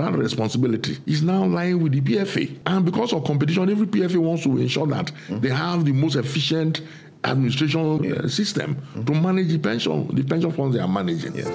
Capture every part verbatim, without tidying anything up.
that responsibility is now lying with the P F A. And because of competition, every P F A wants to ensure that mm-hmm. they have the most efficient administration yeah. uh, system mm-hmm. to manage the pension, the pension funds they are managing. Yes.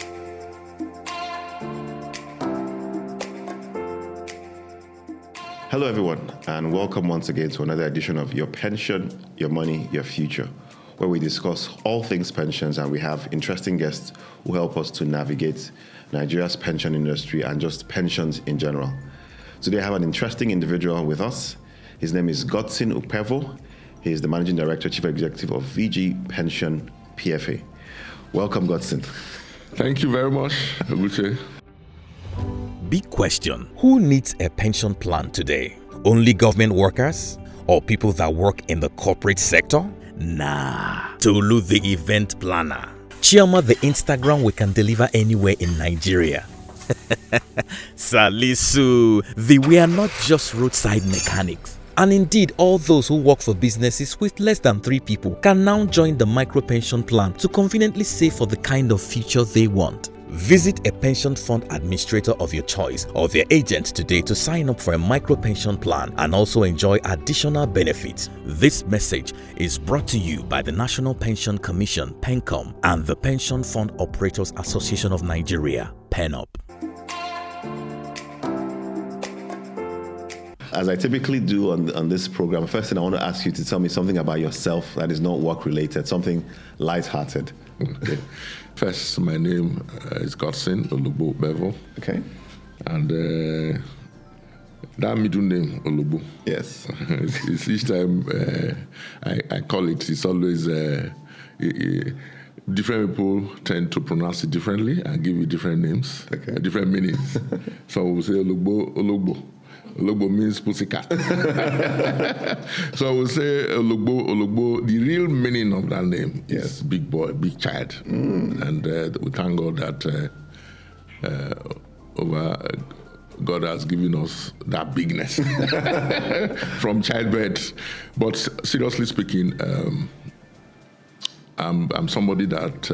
Hello, everyone, and welcome once again to another edition of Your Pension, Your Money, Your Future, where we discuss all things pensions, and we have interesting guests who help us to navigate Nigeria's pension industry and just pensions in general. Today, I have an interesting individual with us. His name is Godson Ukpevo. He is the Managing Director, Chief Executive of V G Pension P F A. Welcome, Godson. Thank you very much, Aguche. Big question. Who needs a pension plan today? Only government workers? Or people that work in the corporate sector? Nah. Tolu the event planner. Chioma the Instagram we can deliver anywhere in Nigeria. Salisu, the we are not just roadside mechanics. And indeed, all those who work for businesses with less than three people can now join the micro pension plan to conveniently save for the kind of future they want. Visit a pension fund administrator of your choice or their agent today to sign up for a micro pension plan and also enjoy additional benefits. This message is brought to you by the National Pension Commission, PENCOM, and the Pension Fund Operators Association of Nigeria, PENOP. As I typically do on, on this program, first thing I want to ask you to tell me something about yourself that is not work-related, something light-hearted. Okay. First, my name uh, is Godson Olubo Bevo. Okay. And uh, that middle name, Olubo. Yes. it's, it's each time uh, I, I call it, it's always uh, different people tend to pronounce it differently and give it different names, okay. uh, different meanings. Some will say Olubo, Olubo. Ologbo means pussycat. So I would say Ologbo, Ologbo, the real meaning of that name yes. is big boy, big child. Mm. And uh, we thank God that uh, uh, over uh, God has given us that bigness from childbirth. But seriously speaking, um, I'm, I'm somebody that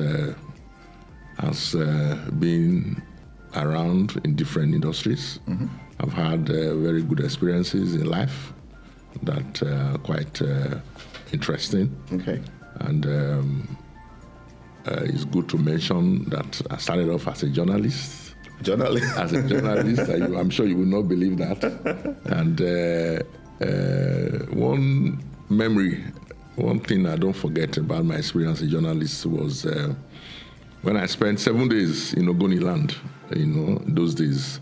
uh, has uh, been around in different industries. Mm-hmm. I've had uh, very good experiences in life that are uh, quite uh, interesting. Okay. And um, uh, it's good to mention that I started off as a journalist. Journalist? As a journalist. I, I'm sure you will not believe that. And uh, uh, one memory, one thing I don't forget about my experience as a journalist was uh, when I spent seven days in Ogoniland, you know, those days,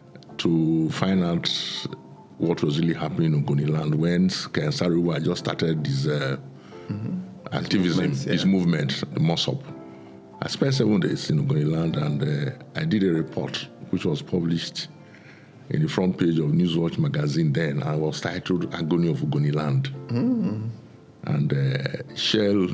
to find out what was really happening in Ogoniland when Ken Saro-Wiwa just started this uh, mm-hmm. activism, yeah. this movement, the MOSOP. I spent seven days in Ogoniland and uh, I did a report which was published in the front page of Newswatch magazine then. I was titled Agony of Ogoniland. Mm. And uh, Shell,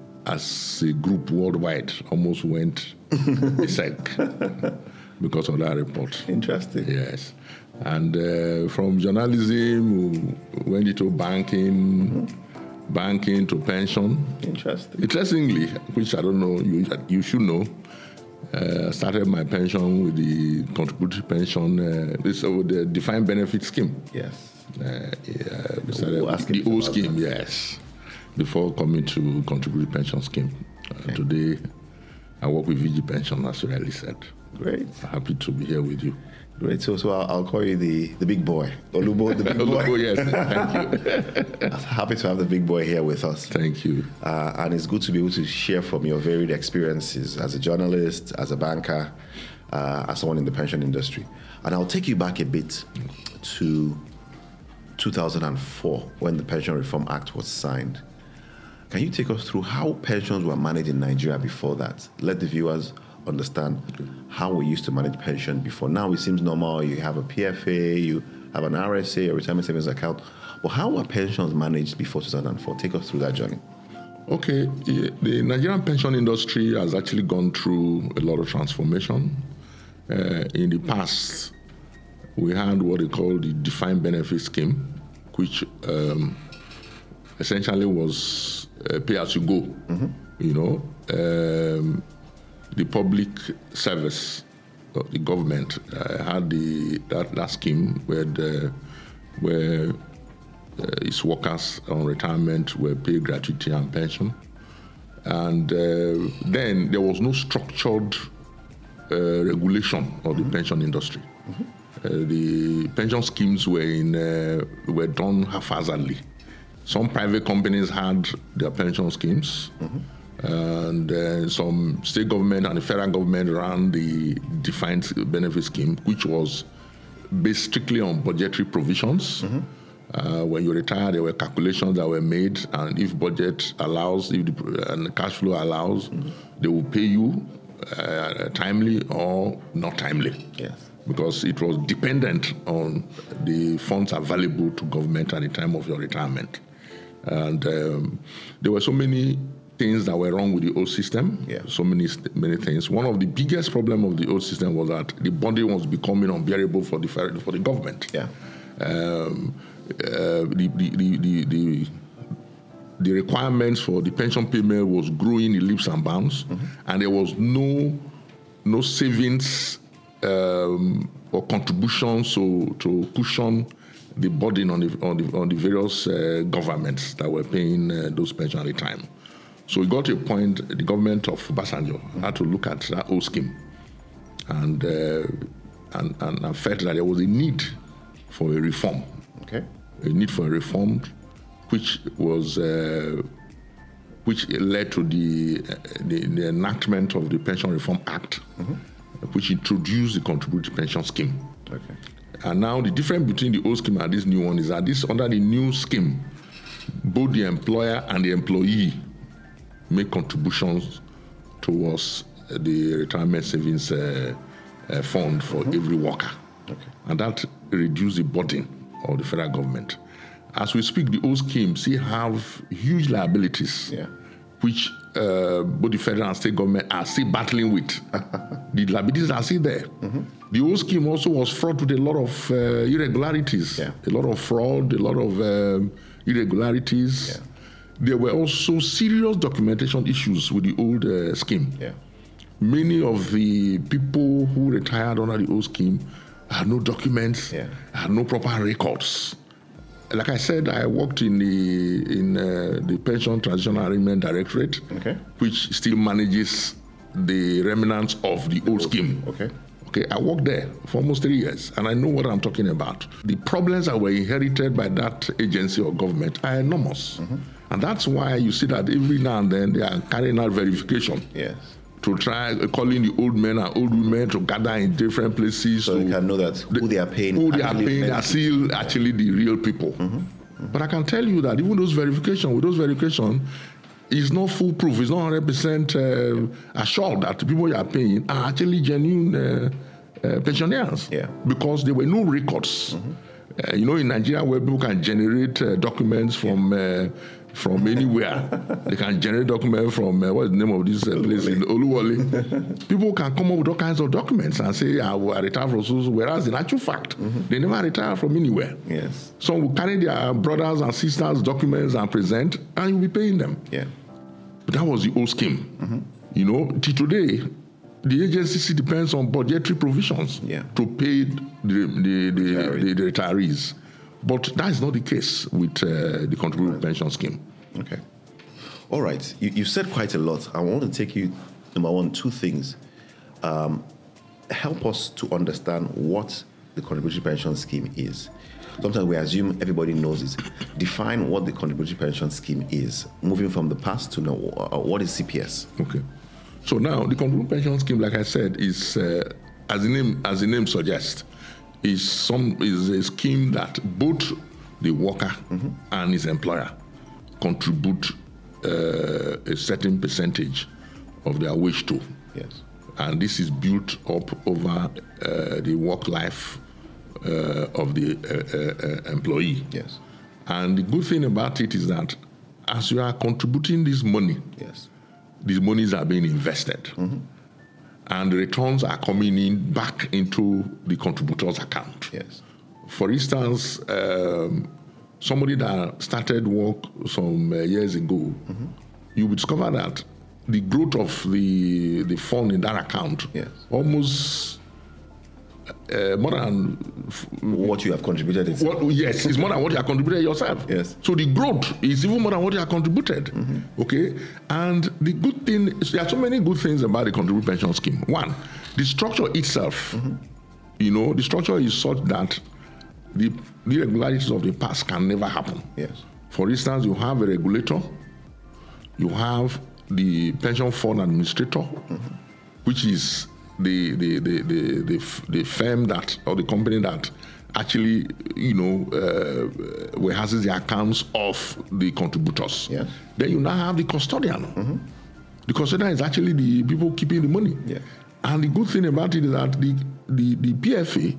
as a group worldwide, almost went beside. Because of that report. Interesting. Yes. And uh, from journalism, we went into banking, mm-hmm. banking to pension. Interesting. Interestingly, which I don't know, you, you should know, uh, started my pension with the contributory pension, uh, this, uh, the defined benefit scheme. Yes. Uh, yeah, we started with the old scheme, that. yes, before coming to contributory pension scheme. Uh, okay. Today, I work with V G Pension, as you rightly said. Great. Happy to be here with you. Great. So, so I'll, I'll call you the, the big boy. Olubo, the big boy. Olubo, yes. Thank you. Happy to have the big boy here with us. Thank you. Uh, and it's good to be able to share from your varied experiences as a journalist, as a banker, uh, as someone in the pension industry. And I'll take you back a bit to two thousand four when the Pension Reform Act was signed. Can you take us through how pensions were managed in Nigeria before that? Let the viewers understand how we used to manage pension before. Now it seems normal. You have a P F A, you have an R S A, a retirement savings account. But how were pensions managed before two thousand four? Take us through that journey. Okay. The Nigerian pension industry has actually gone through a lot of transformation. Uh, in the past, we had what they call the defined benefit scheme, which um, essentially was uh, pay as you go. Mm-hmm. You know, um, the public service uh, the government uh, had the that, that scheme where the, where uh, its workers on retirement were paid gratuity and pension, and uh, then there was no structured uh, regulation of mm-hmm. the pension industry. Mm-hmm. Uh, the pension schemes were in uh, were done haphazardly. Some private companies had their pension schemes, mm-hmm. and uh, some state government and the federal government ran the defined benefit scheme, which was based strictly on budgetary provisions. Mm-hmm. Uh, when you retire, there were calculations that were made, and if budget allows, if the, and the cash flow allows, mm-hmm. they will pay you uh, timely or not timely. Yes. Because it was dependent on the funds available to government at the time of your retirement. And um, there were so many things that were wrong with the old system, yeah. so many many things. One of the biggest problems of the old system was that the burden was becoming unbearable for the for the government. Yeah. Um, uh, the, the, the, the, the, the requirements for the pension payment was growing in leaps and bounds, mm-hmm. and there was no no savings Um, or contributions to, to cushion the burden on the on the, on the various uh, governments that were paying uh, those pensions at the time. So it got to a point the government of Obasanjo mm-hmm. had to look at that old scheme and, uh, and, and and felt that there was a need for a reform. Okay. A need for a reform, which was uh, which led to the, uh, the the enactment of the Pension Reform Act. Mm-hmm. Which introduced the contributory pension scheme. Okay. And now the difference between the old scheme and this new one is that this under the new scheme, both the employer and the employee make contributions towards the retirement savings uh, uh, fund for mm-hmm. every worker. Okay. And that reduces the burden of the federal government. As we speak, the old scheme still have huge liabilities, yeah. which uh, both the federal and state government are still battling with. The liabilities are still there. Mm-hmm. The old scheme also was fraught with a lot of uh, irregularities, yeah. a lot of fraud, a lot of um, irregularities. Yeah. There were also serious documentation issues with the old uh, scheme. Yeah. Many of the people who retired under the old scheme had no documents, yeah. had no proper records. Like I said, I worked in the in uh, the Pension Transitional Arrangement Directorate, okay. which still manages the remnants of the old scheme. Okay. Okay, I worked there for almost three years, and I know what I'm talking about. The problems that were inherited by that agency or government are enormous. Mm-hmm. And that's why you see that every now and then they are carrying out verification. Yes. To try uh, calling the old men and old women to gather in different places. So to, you can know that who they are paying. Who they are paying are still actually the real people. Mm-hmm. Mm-hmm. But I can tell you that even those verification, with those verification, it's not foolproof. It's not one hundred percent uh, assured that the people you are paying are actually genuine uh, uh, pensioners. Yeah. Because there were no records. Mm-hmm. Uh, you know, in Nigeria, where people can generate uh, documents from uh, from anywhere, they can generate documents from uh, what's the name of this uh, place in Oluwole. People can come up with all kinds of documents and say, "I will retire from so." Whereas in actual fact, mm-hmm. they never retire from anywhere. Yes. Some will carry their brothers and sisters' documents and present, and you'll be paying them. Yeah. But that was the old scheme. Mm-hmm. You know, till today, the agency depends on budgetary provisions yeah. to pay the the, the, the, the retirees. But that is not the case with uh, the contributory right. pension scheme. Okay. All right. You, you said quite a lot. I want to take you, number one, two things. Um, help us to understand what the contributory pension scheme is. Sometimes we assume everybody knows it. Define what the contributory pension scheme is, moving from the past to now. What is C P S? Okay. So now, the contributory pension scheme, like I said, is, uh, as the name as the name suggests, is some is a scheme that both the worker mm-hmm. and his employer contribute uh, a certain percentage of their wage to. Yes. And this is built up over uh, the work life uh, of the uh, uh, employee. Yes. And the good thing about it is that as you are contributing this money, yes, these monies are being invested. Mm-hmm. And the returns are coming in back into the contributor's account. Yes. For instance, um, somebody that started work some uh, years ago, mm-hmm. you will discover that the growth of the the fund in that account yes. almost uh, more than what you have contributed. What, yes, it's more than what you have contributed yourself. Yes. So the growth is even more than what you have contributed. Mm-hmm. Okay. And the good thing, there are so many good things about the contributory pension scheme. One, the structure itself. Mm-hmm. You know, the structure is such that the irregularities of the past can never happen. Yes. For instance, you have a regulator, you have the pension fund administrator, mm-hmm. which is the the, the the the the firm that or the company that actually, you know, uh, warehouses the accounts of the contributors. Yes. Then you now have the custodian. Mm-hmm. The custodian is actually the people keeping the money. Yeah. And the good thing about it is that the the, the P F A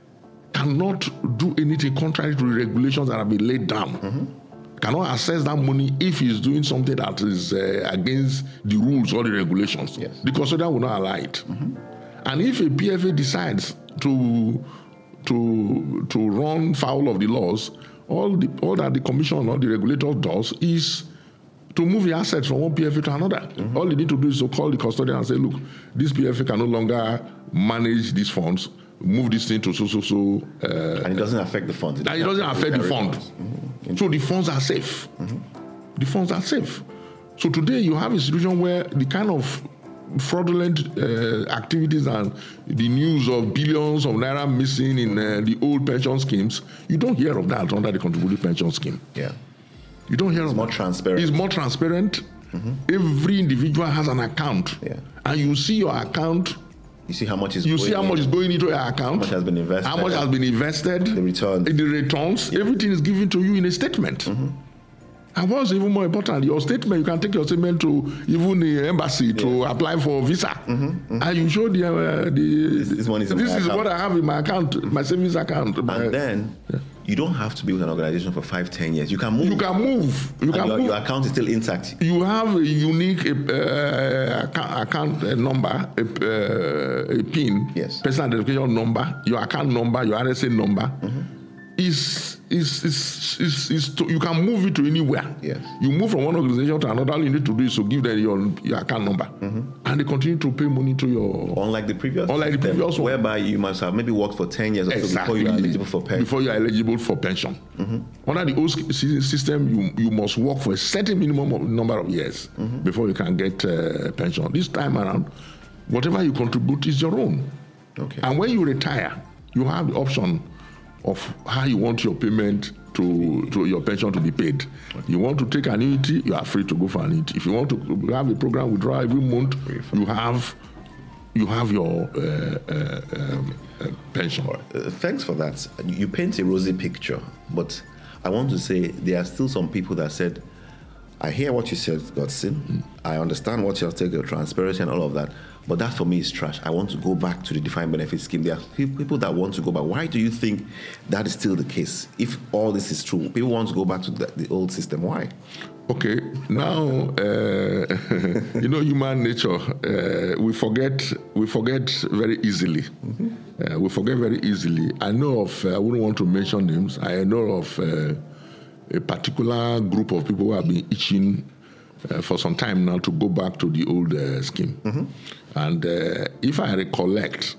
cannot do anything contrary to the regulations that have been laid down. Mm-hmm. Cannot access that money if he's doing something that is uh, against the rules or the regulations. Yes. The custodian will not allow it. Mm-hmm. And if a P F A decides to to to run foul of the laws, all the all that the commission or the regulator does is to move the assets from one P F A to another. Mm-hmm. All they need to do is to call the custodian and say, look, this P F A can no longer manage these funds. Move this thing to so so so. Uh, and it doesn't affect the fund. It doesn't, it doesn't affect the fund. Mm-hmm. So the funds are safe. Mm-hmm. The funds are safe. So today you have a situation where the kind of fraudulent uh, activities and the news of billions of naira missing in uh, the old pension schemes, you don't hear of that under the contributory pension scheme. Yeah. You don't hear it's of more that. transparent. It's more transparent. Mm-hmm. Every individual has an account. Yeah. And you see your account. You see how much is you going see how much is going into your account. How much has been invested. How much has been invested. The returns. The returns. Yeah. Everything is given to you in a statement. Mm-hmm. And what's even more important, your statement, you can take your statement to even the embassy yeah. to apply for visa. Mm-hmm. Mm-hmm. And you show the, uh, the this, this, one is, this is what I have in my account, my savings account. And my, then yeah. you don't have to be with an organization for five, ten years. You can move. You can move. You can your, move. Your account is still intact. You have a unique uh, account, account uh, number, a, uh, a PIN, yes. personal identification number, your account number, your R S A number. Mm-hmm. Is is is is, is to, you can move it to anywhere. Yes. You move from one organization to another. All you need to do is to give them your, your account number, mm-hmm. and they continue to pay money to your. Unlike the previous. Unlike the previous one, whereby you must have maybe worked for ten years or exactly. so before you are eligible for pension. Before you are eligible for pension. Mm-hmm. Under the old system, you you must work for a certain minimum of number of years mm-hmm. before you can get uh, pension. This time around, whatever you contribute is your own. Okay. And when you retire, you have the option of how you want your payment to, to your pension to be paid. Okay. You want to take annuity, you are free to go for annuity. If you want to have a program withdrawal every month, you have you have your uh, uh, um, uh, pension. Uh, thanks for that. You paint a rosy picture, but I want to say there are still some people that said, I hear what you said, Godson. Mm. I understand what you're taking, transparency and all of that. But that for me is trash. I want to go back to the defined benefit scheme. There are people that want to go back. Why do you think that is still the case? If all this is true, people want to go back to the, the old system. Why? Okay, now uh, you know human nature. Uh, we forget. We forget very easily. Mm-hmm. Uh, we forget very easily. I know of. Uh, I wouldn't want to mention names. I know of uh, a particular group of people who have been itching Uh, for some time now to go back to the old uh, scheme. Mm-hmm. And uh, if I recollect,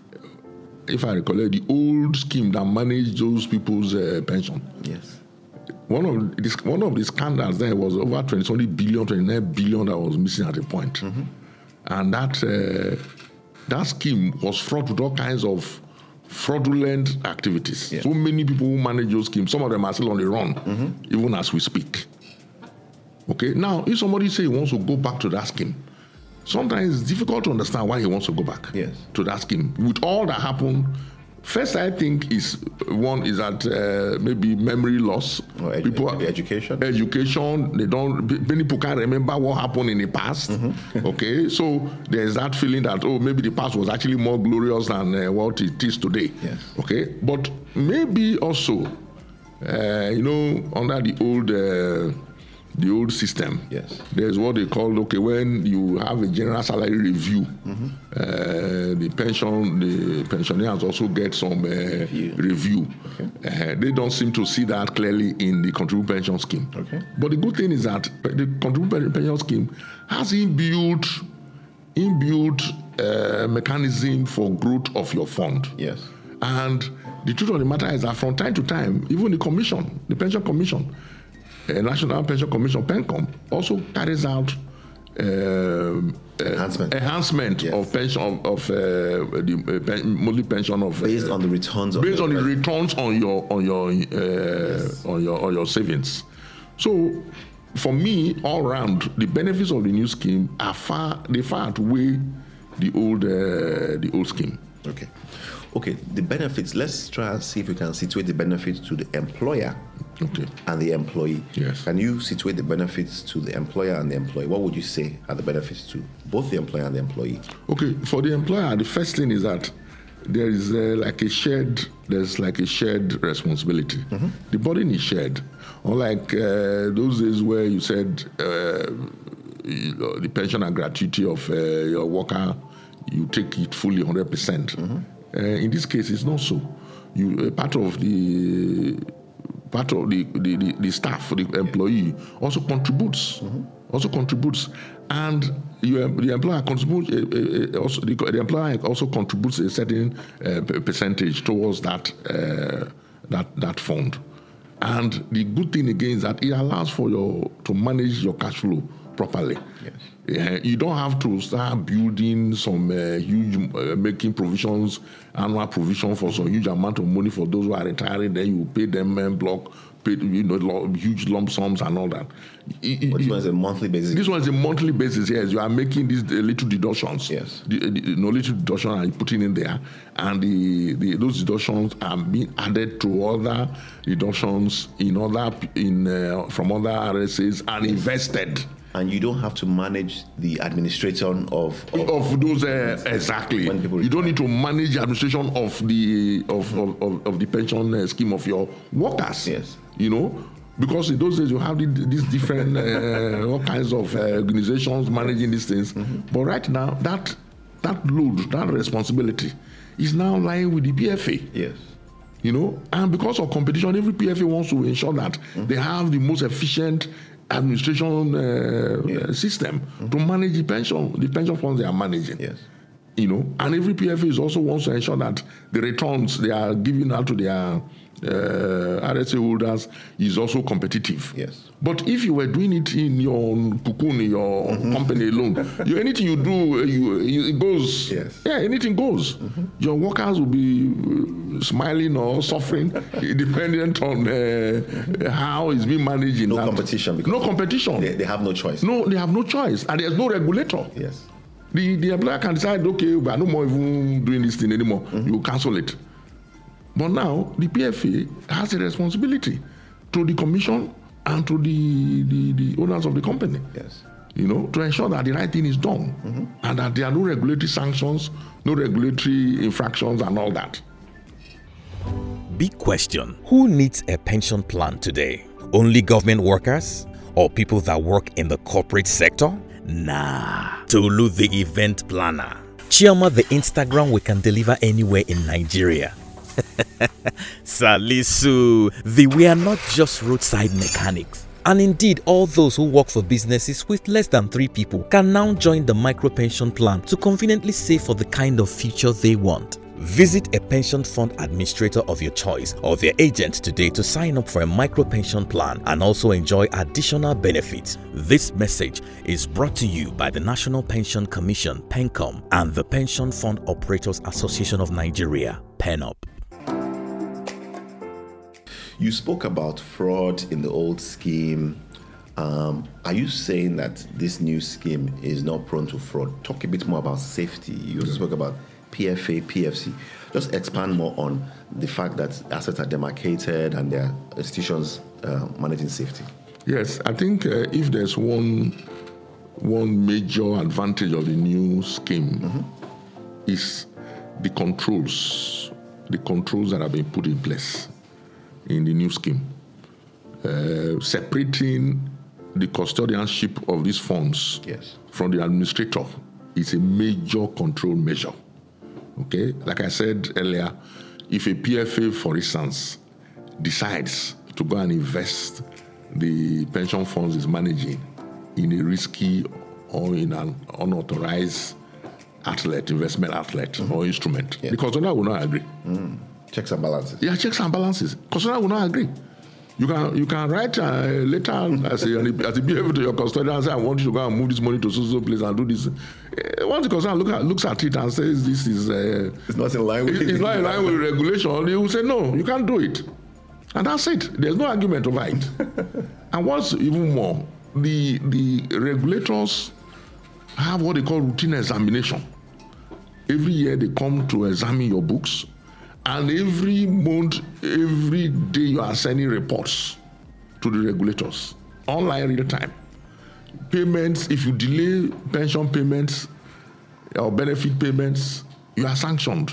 if I recollect the old scheme that managed those people's uh, pension. Yes. One of this, one of the scandals there was over twenty billion, twenty-nine billion that was missing at a point. Mm-hmm. And that uh, that scheme was fraught with all kinds of fraudulent activities. Yeah. So many people who manage those schemes, some of them are still on the run, mm-hmm. even as we speak. Okay, now if somebody say he wants to go back to that scheme, sometimes it's difficult to understand why he wants to go back yes. to that scheme. With all that happened, first I think is one is that uh, maybe memory loss. Or edu- people maybe education. Education. They don't. Many people can't remember what happened in the past. Mm-hmm. Okay, so there's that feeling that oh maybe the past was actually more glorious than uh, what it is today. Yes. Okay, but maybe also, uh, you know, under the old. Uh, The old system. Yes. There's what they call, okay, when you have a general salary review, mm-hmm. uh, the pension, the pensioners also get some uh, review. review. Okay. Uh, they don't seem to see that clearly in the contributory pension scheme. Okay. But the good thing is that the contributory pension scheme has inbuilt, inbuilt uh, mechanism for growth of your fund. Yes. And the truth of the matter is that from time to time, even the commission, the pension commission, uh, National Pension Commission, PENCOM, also carries out uh, enhancement, uh, enhancement yes. of pension of, of uh, the uh, monthly pension of based uh, on the returns. Based on the pension. returns on your on your uh, yes. on your on your savings. So, for me, all around, the benefits of the new scheme are far they far outweigh the old uh, the old scheme. Okay. Okay, the benefits, let's try and see if we can situate the benefits to the employer okay. and the employee. Yes. Can you situate the benefits to the employer and the employee? What would you say are the benefits to both the employer and the employee? Okay, for the employer, the first thing is that there is uh, like a shared, there's like a shared responsibility. Mm-hmm. The burden is shared. Unlike uh, those days where you said uh, you know, the pension and gratuity of uh, your worker, you take it fully one hundred percent. Mm-hmm. Uh, in this case, it's not so. You uh, part of the part of the the, the, the staff, the employee, also contributes. Mm-hmm. Also contributes, and you, the employer contributes. Uh, uh, also, the, the employer also contributes a certain uh, percentage towards that uh, that that fund. And the good thing again is that it allows for your to manage your cash flow properly. Yes. Uh, you don't have to start building some uh, huge, uh, making provisions, annual provision for some huge amount of money for those who are retiring. Then you pay them en block, pay you know huge lump sums and all that. It, but this one is a monthly basis. This one is a monthly basis. Yes, you are making these uh, little deductions. Yes, the, the, the no little deduction are putting in there, and the, the those deductions are being added to other deductions in other in uh, from other R S As and invested. And you don't have to manage the administration of of, of those uh, exactly. You don't need to manage the administration of the of of, of, of the pension uh, scheme of your workers. Yes, you know, because in those days you have these different uh, all kinds of uh, organizations managing these things. Mm-hmm. But right now, that that load, that responsibility, is now lying with the P F A. Yes. You know, and because of competition, every P F A wants to ensure that mm-hmm. they have the most efficient administration uh, yeah. system mm-hmm. to manage the pension, the pension funds they are managing. Yes. You know, and every P F A is also wants to ensure that the returns they are giving out to their uh, R S A holders is also competitive. Yes. But if you were doing it in your cocoon, in your mm-hmm. company alone, you, anything you do, you, it goes. Yes. Yeah, anything goes. Mm-hmm. Your workers will be smiling or suffering, dependent on uh, how it's being managed. In no that. competition. No competition. They, they have no choice. No, they have no choice, and there's no regulator. Yes. The the employer can decide, okay, we are no more even doing this thing anymore. Mm-hmm. You cancel it. But now the P F A has a responsibility to the commission and to the, the, the owners of the company. Yes. You know, to ensure that the right thing is done mm-hmm. and that there are no regulatory sanctions, no regulatory infractions and all that. Big question. Who needs a pension plan today? Only government workers or people that work in the corporate sector? Nah. Tolu the event planner. Chioma the Instagram we can deliver anywhere in Nigeria. Salisu, the we are not just roadside mechanics. And indeed, all those who work for businesses with less than three people can now join the micro pension plan to conveniently save for the kind of future they want. Visit a pension fund administrator of your choice or their agent today to sign up for a micro pension plan and also enjoy additional benefits. This message is brought to you by the National Pension Commission, PENCOM, and the Pension Fund Operators Association of Nigeria, PENOP. You spoke about fraud in the old scheme. Um, are you saying that this new scheme is not prone to fraud? Talk a bit more about safety. You also spoke about P F A, P F C. Just expand more on the fact that assets are demarcated and there are institutions uh, managing safety. Yes, I think uh, if there's one one major advantage of the new scheme mm-hmm. is the controls, the controls that have been put in place in the new scheme, uh, separating the custodianship of these funds yes. from the administrator is a major control measure. Okay, like I said earlier, if a P F A, for instance, decides to go and invest the pension funds is managing in a risky or in an unauthorized outlet, investment outlet mm-hmm. or instrument. Yeah. The custodian will not agree. Mm. Checks and balances. Yeah, checks and balances. Custodian will not agree. You can you can write a letter as a, as a B F to your custodian and say, I want you to go and move this money to so-so place and do this. Once the custodian look at, looks at it and says this is... Uh, it's not in line with... It's not in line with regulation. He will say, no, you can't do it. And that's it. There's no argument over it. And what's even more, the the regulators have what they call routine examination. Every year they come to examine your books, and every month, every day you are sending reports to the regulators, online real time. Payments, if you delay pension payments or benefit payments, you are sanctioned.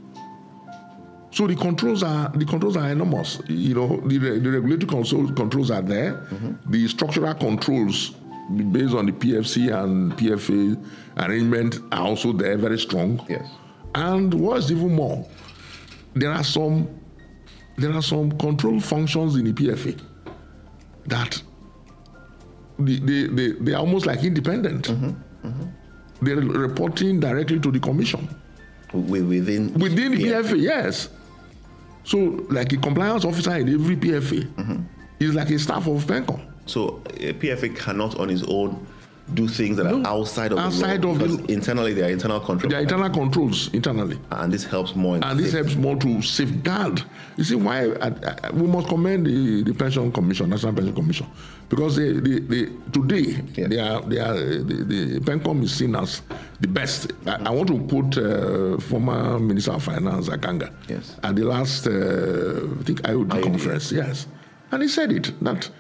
So the controls are the controls are enormous. You know, the, the regulatory control, controls are there. Mm-hmm. The structural controls based on the P F C and P F A arrangement are also there, very strong. Yes. And what's even more, there are some there are some control functions in the P F A that they they, they, they are almost like independent. Mm-hmm. Mm-hmm. They're reporting directly to the commission. Within within the P F A, P F A, yes. So, like a compliance officer in every P F A mm-hmm. is like a staff of PENCOM. So, a P F A cannot on its own do things that no, are outside of outside the law, of because the, internally there are internal controls. There are internal controls internally, and this helps more. In and this helps more to safeguard. You see why I, I, we must commend the, the Pension Commission, National Pension Commission, because they, they, they today yes. they are they are the, the PENCOM is seen as the best. I, I want to quote uh, former Minister of Finance Akanga yes. at the last uh, I think I O D conference, yes, and he said it that.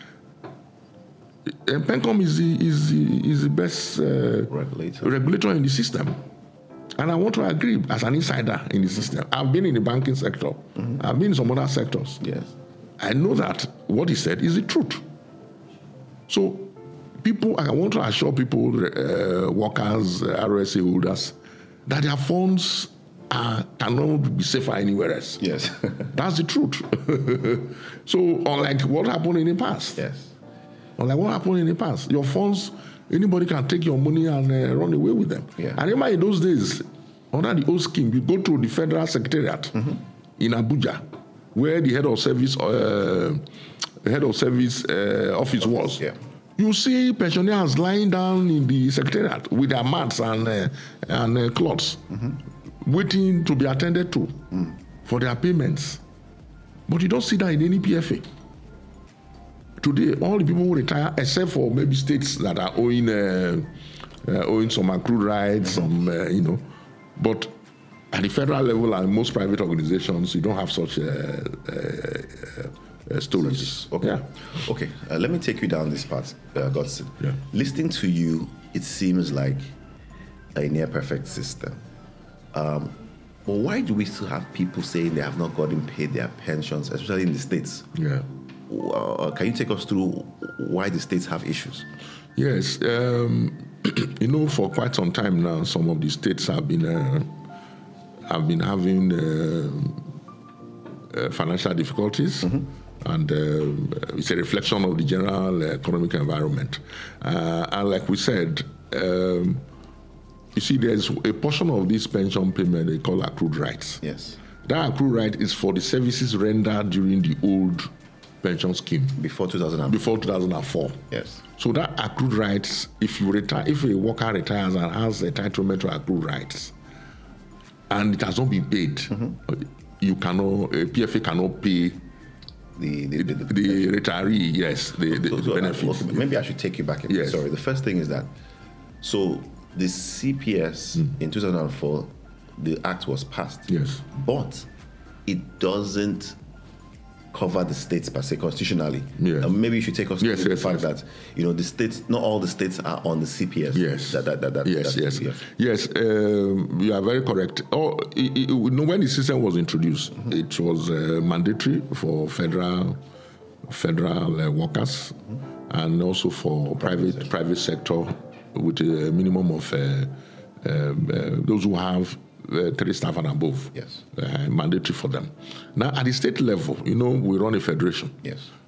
Uh, PENCOM is the, is the, is the best uh, regulator. regulator in the system. And I want to agree as an insider in the system. I've been in the banking sector. Mm-hmm. I've been in some other sectors. Yes. I know that what he said is the truth. So people, I want to assure people, uh, workers, uh, R S A holders, that their funds are, cannot be safer anywhere else. Yes. That's the truth. So unlike what happened in the past. Yes. Like what happened in the past, your funds, anybody can take your money and uh, run away with them. Yeah. I remember in those days, under the old scheme, you go to the Federal Secretariat mm-hmm. in Abuja, where the head of service, uh, head of service uh, office, office was. Yeah. You see pensioners lying down in the Secretariat with their mats and uh, and uh, cloths, mm-hmm. waiting to be attended to mm. for their payments. But you don't see that in any P F A. Today, all the people who retire, except for maybe states that are owing uh, uh, owing some accrued rights, some uh, you know, but at the federal level and most private organizations, you don't have such uh, uh, uh, stories. Okay, yeah. okay. Uh, let me take you down this path, uh, Godson. Yeah. Listening to you, it seems like a near perfect system. Um, but why do we still have people saying they have not gotten paid their pensions, especially in the states? Yeah. Uh, can you take us through why the states have issues? Yes, um, you know, for quite some time now, some of the states have been uh, have been having uh, uh, financial difficulties, mm-hmm. and uh, it's a reflection of the general economic environment. Uh, and like we said, um, you see, there's a portion of this pension payment they call accrued rights. Yes, that accrued right is for the services rendered during the old pension scheme before two thousand before two thousand four. Yes. So that accrued rights, if you retire, if a worker retires and has entitlement to accrued rights, and it has not been paid, mm-hmm. you cannot, a P F A cannot pay the the, the, the, the retiree. Yes, the, the, so, the so benefits. Okay, maybe I should take you back a bit. Yes. Sorry. The first thing is that, so the C P S mm. in two thousand four, the act was passed. Yes. But it doesn't cover the states per se constitutionally. Yes. Uh, maybe you should take us yes, to the yes, fact yes. that you know the states, not all the states are on the C P S. Yes. That, that, that, that, yes, yes, C P S. yes. Um, you are very correct. Oh, it, it, when the system was introduced, mm-hmm. it was uh, mandatory for federal federal uh, workers mm-hmm. and also for private private, private sector with a minimum of uh, um, uh, those who have Uh, three staff and above. Yes. Uh, mandatory for them. Now, at the state level, you know, we run a federation. Yes.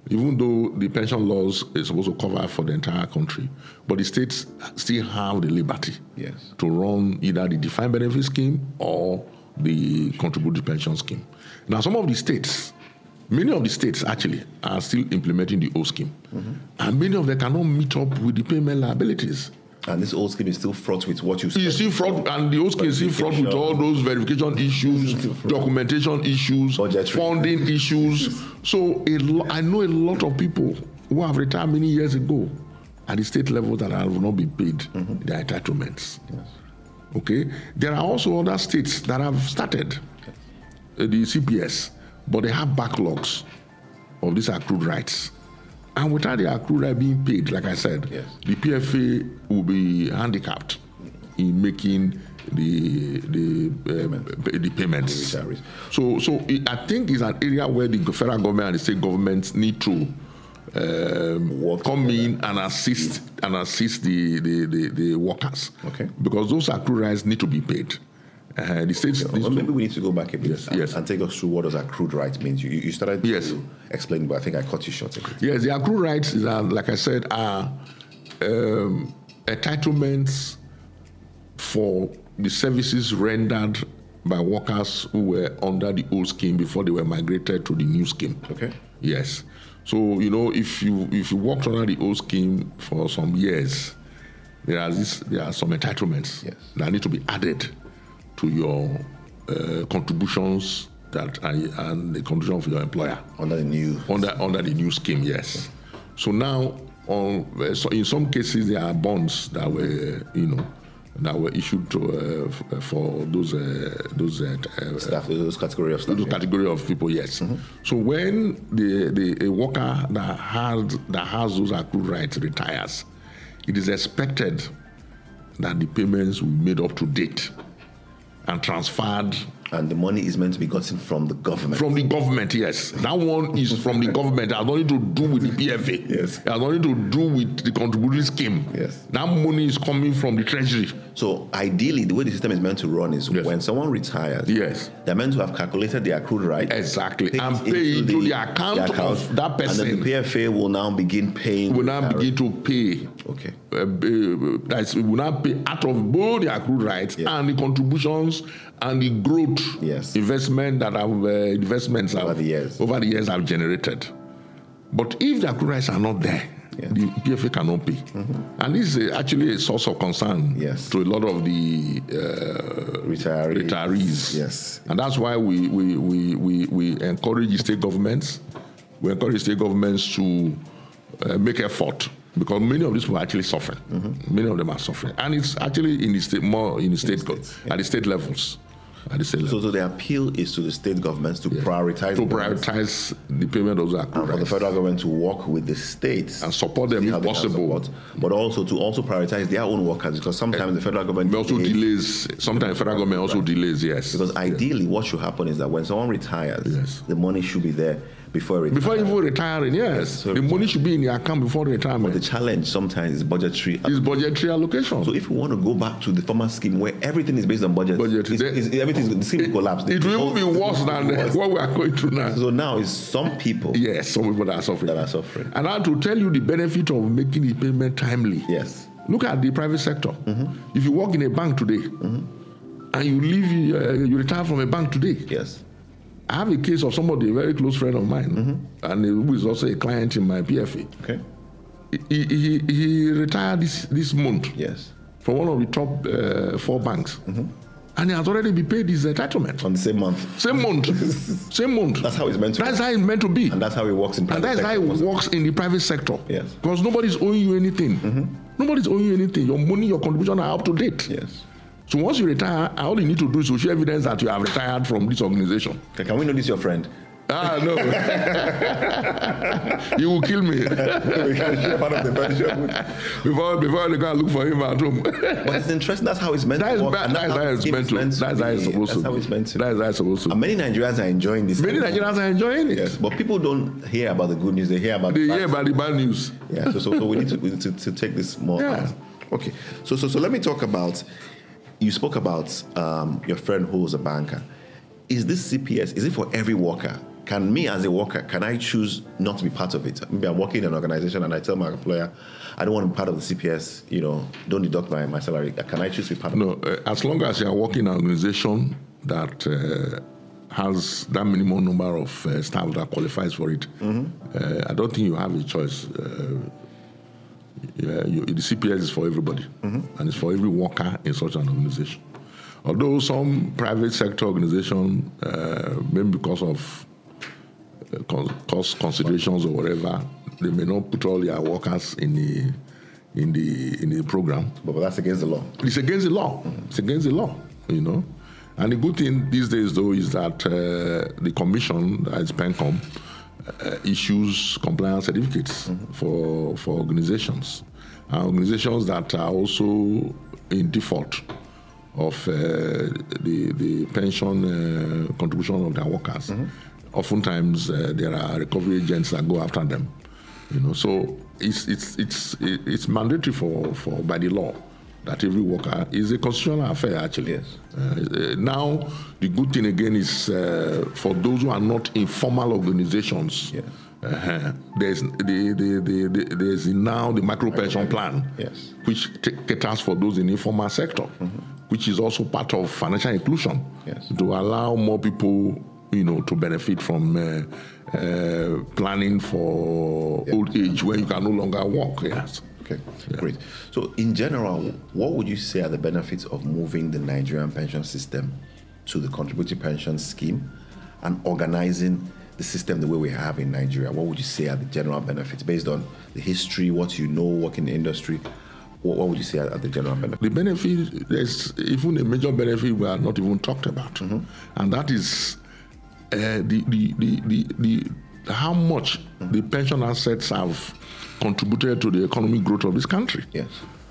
even though the pension laws is supposed to cover for the entire country, but the states still have the liberty yes. to run either the defined benefit scheme or the contributory pension scheme. Now, some of the states, many of the states actually are still implementing the old scheme, mm-hmm. and many of them cannot meet up with the payment liabilities. And this old scheme is still fraught with what you said. You see fraud, and the old scheme is still fraught with all those verification issues, documentation issues, budgetary funding issues. So a lo- I know a lot of people who have retired many years ago at the state level that have not been paid mm-hmm. their entitlements. Yes. Okay, there are also other states that have started uh, the C P S, but they have backlogs of these accrued rights. And without the accrued right being paid, like I said, yes. the P F A will be handicapped in making the the um, the payments. The so, so it, I think it's an area where the federal government and the state governments need to um, come in and assist and assist the the, the, the workers. Okay. Because those accrued rights need to be paid. Uh, the states well, maybe to, we need to go back a bit yes, and, yes. and take us through what does accrued rights means. You, you started yes. to explain, but I think I cut you short a bit. Yes, the accrued rights, is, uh, like I said, are um, entitlements for the services rendered by workers who were under the old scheme before they were migrated to the new scheme. Okay. Yes. So, you know, if you if you worked under the old scheme for some years, there are this, there are some entitlements yes. that need to be added to your uh, contributions that are, and the contribution of your employer under the new under under the new scheme. Yes. So now, on so in some cases there are bonds that were you know that were issued to uh, for those uh, those uh, staff, those category of staff, those yes. category of people. Yes. Mm-hmm. So when the the a worker that has that has those accrued rights retires, it is expected that the payments will be made up to date and transferred. And the money is meant to be gotten from the government. From the government, yes. That one is from the government. It has nothing to do with the P F A. Yes. It has nothing to do with the contributory scheme. Yes. That money is coming from the treasury. So ideally, the way the system is meant to run is yes. when someone retires, yes. they're meant to have calculated the accrued right. Exactly. And pay into the, the, account the account of that person. And then the P F A will now begin paying. Will now begin to pay. Okay. Uh, uh, that's, will now pay out of both the accrued rights yes. and the contributions and the growth yes. investment that have uh, investments over have, the years over the years have generated. But if the accrued rights are not there, yeah. the P F A cannot pay, mm-hmm. and this is actually a source of concern yes. to a lot of the uh, retirees. retirees. Yes, and that's why we we, we, we we encourage the state governments. We encourage state governments to uh, make effort. Because many of these people are actually suffering. Mm-hmm. Many of them are suffering. And it's actually in the state, more in the state, in the states, yeah. at the state levels. At the state so, level. so the appeal is to the state governments to yeah. prioritize To prioritize the payment of that. And for the federal government to work with the states. And support them if possible. Support, but also to also prioritize their own workers, because sometimes uh, the federal government also delays. delays sometimes the federal government also right. delays, yes. Because ideally what should happen is that when someone retires, yes. the money should be there before retiring. Before even retiring, yes. yes so the money should be in the account before retirement. But the challenge sometimes is budgetary. Is budgetary allocation. So if we want to go back to the former scheme where everything is based on budget, budget. It's, it's, everything the scheme will collapse. It will even be worse than worse. What we are going through now. So now it's some people. Yes, some people that are suffering. That are suffering. And now to tell you the benefit of making the payment timely. Yes. Look at the private sector. Mm-hmm. If you work in a bank today, mm-hmm. and you leave, uh, you retire from a bank today. Yes. I have a case of somebody, a very close friend of mine, mm-hmm. and who is also a client in my P F A. Okay. He, he, he retired this, this month. Yes. From one of the top uh, four banks. Mm-hmm. And he has already been paid his entitlement. On the same month. Same month. Same month. That's how it's meant to That's be. how it's meant to be. And that's how it works in private sector. And that's sector, how it works in the private sector. Yes. Because nobody's owing you anything. Mm-hmm. Nobody's owing you anything. Your money, your contribution are up to date. Yes. So once you retire, all you need to do is to show evidence that you have retired from this organization. Okay, can we know this your friend? Ah, no. He will kill me. We can share part of the pension. before, before they go and look for him at home. But it's interesting. That's how it's meant that to work. That's, that's how it's meant to. That's how it's supposed to. That's how it's meant to. That's how it's supposed to. And many Nigerians are enjoying this. Many Nigerians are enjoying it. Yes, but people don't hear about the good news. They hear about they the hear about the bad news. Yeah. So, so, so we need to, we need to to take this more. Yeah. Out. Okay. So, so, so let me talk about. You spoke about um, your friend who was a banker. Is this C P S? Is it for every worker? can me as a worker, can I choose not to be part of it? Maybe I'm working in an organization and I tell my employer, I don't want to be part of the C P S, you know, don't deduct my, my salary. Can I choose to be part of no, it? No, uh, as long as you are working in an organization that uh, has that minimum number of uh, staff that qualifies for it, mm-hmm. uh, I don't think you have a choice. Uh, yeah, you, the C P S is for everybody, mm-hmm. and it's for every worker in such an organization. Although some private sector organization, uh, maybe because of uh, cost considerations or whatever, they may not put all their workers in the in the in the program. But, but that's against the law. It's against the law. Mm-hmm. It's against the law, you know. And the good thing these days, though, is that uh, the commission, that is PENCOM, uh, issues compliance certificates mm-hmm. for for organizations, uh, organizations that are also in default of uh, the the pension uh, contribution of their workers. Mm-hmm. Oftentimes, uh, there are recovery agents that go after them. You know, so it's it's it's it's mandatory for, for by the law that every worker is a constitutional affair. Actually, yes. Uh, now, the good thing again is uh, for those who are not in formal organizations. Yes. Uh, there's the, the, the, the there's now the micro pension plan, yes. which t- caters for those in the informal sector, mm-hmm. which is also part of financial inclusion, yes. to allow more people, you know, to benefit from uh, uh, planning for yep. old age when you can no longer work. Yes. Okay, yeah. Great. So, in general, what would you say are the benefits of moving the Nigerian pension system to the contributory pension scheme and organizing the system the way we have in Nigeria? What would you say are the general benefits based on the history, what you know, working in the industry? What, what would you say are the general benefits? The benefit, there's even a major benefit we are not even talked about, mm-hmm. and that is uh, the, the, the, the, the how much mm-hmm. the pension assets have contributed to the economic growth of this country. Yes.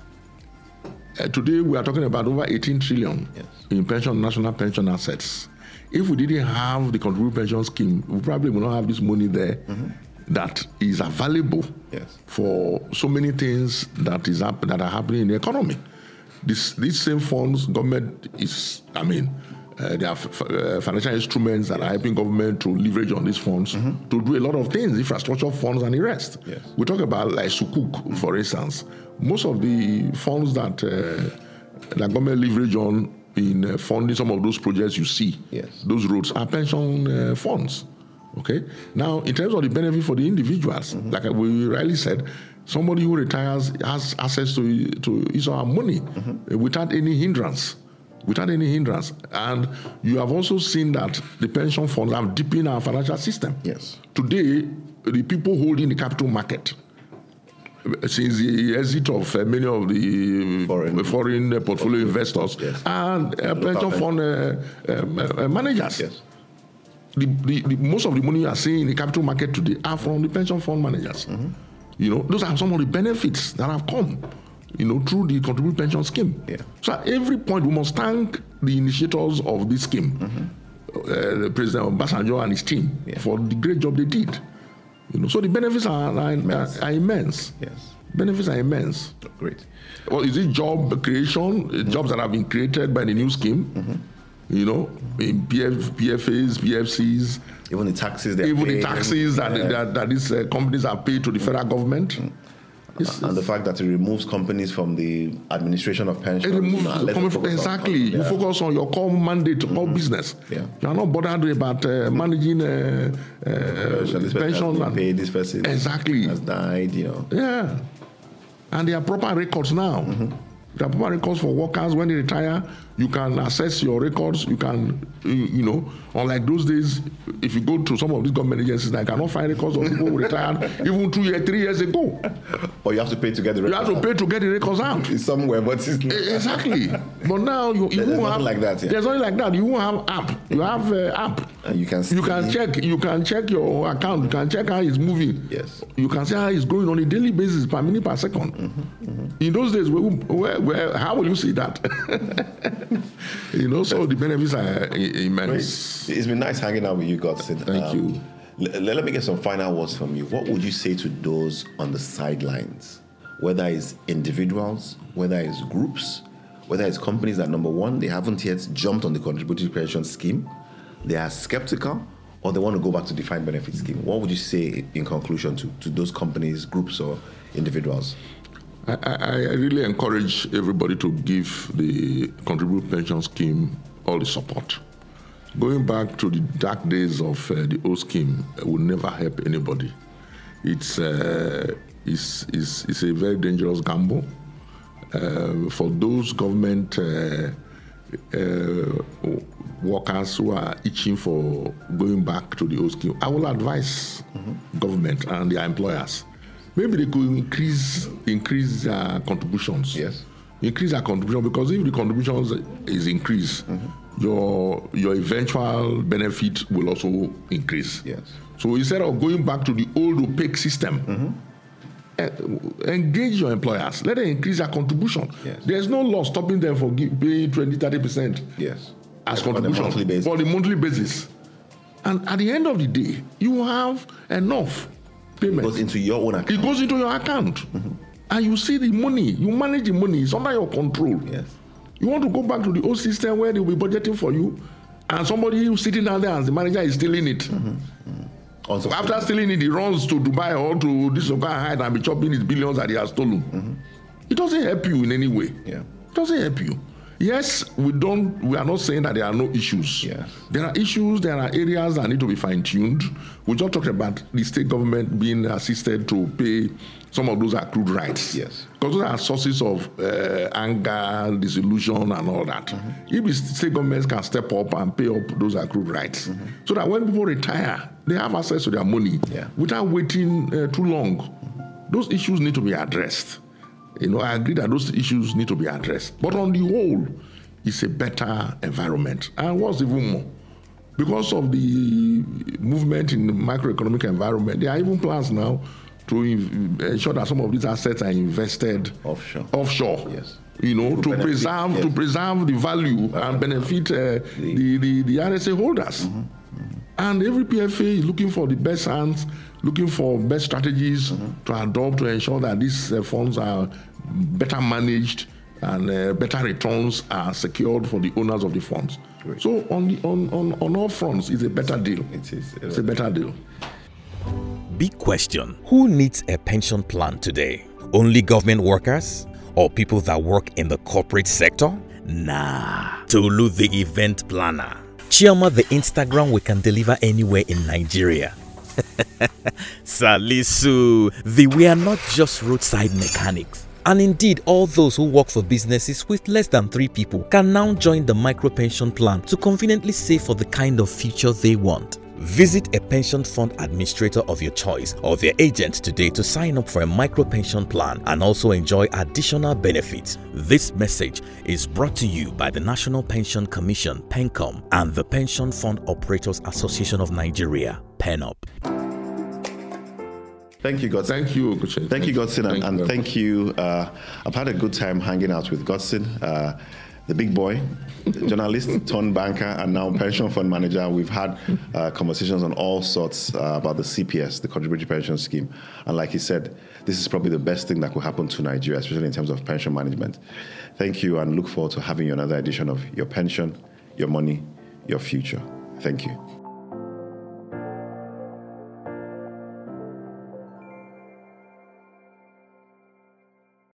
Uh, today we are talking about over eighteen trillion yes. in pension, national pension assets. If we didn't have the contributory pension scheme, we probably would not have this money there mm-hmm. that is available yes. for so many things that is hap- that are happening in the economy. This, these same funds, government is, I mean, uh, there are f- uh, financial instruments that yes. are helping government to leverage on these funds mm-hmm. to do a lot of things, infrastructure funds and the rest. Yes. We talk about like Sukuk, mm-hmm. for instance. Most of the funds that uh, the government leverage on in uh, funding some of those projects you see, yes. those roads are pension uh, funds. Okay. Now, in terms of the benefit for the individuals, mm-hmm. like we rightly said, somebody who retires has access to to his or her money mm-hmm. without any hindrance, without any hindrance. And you have also seen that the pension funds have deepened our financial system. Yes. Today, the people holding the capital market, since the exit of uh, many of the foreign, foreign uh, portfolio investors yes. and uh, pension fund uh, uh, uh, managers. Yes. The, the, the, most of the money you are seeing in the capital market today are from the pension fund managers. Mm-hmm. You know, those are some of the benefits that have come, you know, through the contributory pension scheme. Yeah. So at every point, we must thank the initiators of this scheme, mm-hmm. uh, President Obasanjo and his team, yeah. for the great job they did. You know, so the benefits are, are, immense. are, are immense. Yes. Benefits are immense. Great. Well, is it job creation, mm-hmm. jobs that have been created by the new scheme? Mm-hmm. You know, in P F, P F As, P F Cs. Even the taxes Even paying, the taxes that, yeah. that, that these uh, companies are paid to the federal government. Mm-hmm. It's, and the fact that it removes companies from the administration of pensions. It removes no, exactly. On, yeah. You focus on your core mandate, mm-hmm. core business. Yeah. You are not bothered about uh, managing uh, uh, this pension. And paid, this person exactly. has died, you know. Yeah. And there are proper records now. Mm-hmm. There are proper records for workers when they retire. You can access your records. You can, you, you know, unlike those days, if you go to some of these government agencies, I cannot find records of people who retired even two years, three years ago. Or you have to pay to get the records. You have to out. pay to get the records out. It's somewhere, but it's not. Exactly. But now you, you there's won't nothing have like that. Yeah. There's nothing like that. You won't have app. You have uh, app. And you can. You can check. You can check your account. You can check how it's moving. Yes. You can see how it's going on a daily basis, per minute, per second. Mm-hmm, mm-hmm. In those days, where, where, where, how will you see that? You know, so the benefits are immense. It's been nice hanging out with you, Godson. Thank um, you. L- let me get some final words from you. What would you say to those on the sidelines, whether it's individuals, whether it's groups, whether it's companies that, number one, they haven't yet jumped on the contributory pension scheme, they are skeptical, or they want to go back to defined benefit scheme. What would you say in conclusion to, to those companies, groups, or individuals? I, I, I really encourage everybody to give the contributory pension scheme all the support. Going back to the dark days of uh, the old scheme will never help anybody. It's, uh, it's, it's, it's a very dangerous gamble. Uh, for those government uh, uh, workers who are itching for going back to the old scheme, I will advise mm-hmm. government and their employers. Maybe they could increase increase their contributions. Yes. Increase their contribution, because if the contributions is increased, mm-hmm. your your eventual benefit will also increase. Yes. So instead of going back to the old opaque system, mm-hmm. uh, engage your employers. Let them increase their contribution. Yes. There's no law stopping them from paying twenty, thirty percent yes. as on contribution a monthly basis. for the monthly basis. And at the end of the day, you have enough payment. It goes into your own account. It goes into your account. Mm-hmm. And you see the money, you manage the money, it's under your control. Yes. You want to go back to the old system where they'll be budgeting for you, and somebody who's sitting down there as the manager is stealing it. Mm-hmm. Mm-hmm. So after stealing it, he runs to Dubai or to this or hide and be chopping his billions that he has stolen. Mm-hmm. It doesn't help you in any way. Yeah. It doesn't help you. Yes, we don't. We are not saying that there are no issues. Yes. There are issues. There are areas that need to be fine-tuned. We just talked about the state government being assisted to pay some of those accrued rights. Yes. Because those are sources of uh, anger, disillusion, and all that. Mm-hmm. If the state governments can step up and pay up those accrued rights, mm-hmm. so that when people retire, they have access to their money yeah. without waiting uh, too long. Mm-hmm. Those issues need to be addressed. You know, I agree that those issues need to be addressed. But on the whole, it's a better environment. And what's even more, because of the movement in the macroeconomic environment, there are even plans now to ensure that some of these assets are invested offshore. Offshore. Yes. You know, to, to benefit, preserve yes. to preserve the value uh-huh. and benefit uh, the, the, the R S A holders. Mm-hmm. Mm-hmm. And every P F A is looking for the best hands, looking for best strategies mm-hmm. to adopt to ensure that these uh, funds are better managed and uh, better returns are secured for the owners of the funds. Great. So on, the, on, on, on all fronts, it's a better deal. It is. It's a better deal. Big question. Who needs a pension plan today? Only government workers? Or people that work in the corporate sector? Nah. Tolu the event planner. Chioma the Instagram we can deliver anywhere in Nigeria. Salisu, the we are not just roadside mechanics. And indeed, all those who work for businesses with less than three people can now join the micro pension plan to conveniently save for the kind of future they want. Visit a pension fund administrator of your choice or their agent today to sign up for a micro pension plan and also enjoy additional benefits. This message is brought to you by the National Pension Commission, PENCOM, and the Pension Fund Operators Association of Nigeria, PENOP. Thank you, Godson. Thank you, Kuchen. Thank you, Godson, and, thank and you thank you. Uh, I've had a good time hanging out with Godson, uh, the big boy, the journalist, turned banker, and now pension fund manager. We've had uh, conversations on all sorts uh, about the C P S, the Contributory Pension Scheme. And like he said, this is probably the best thing that could happen to Nigeria, especially in terms of pension management. Thank you, and look forward to having you another edition of Your Pension, Your Money, Your Future. Thank you.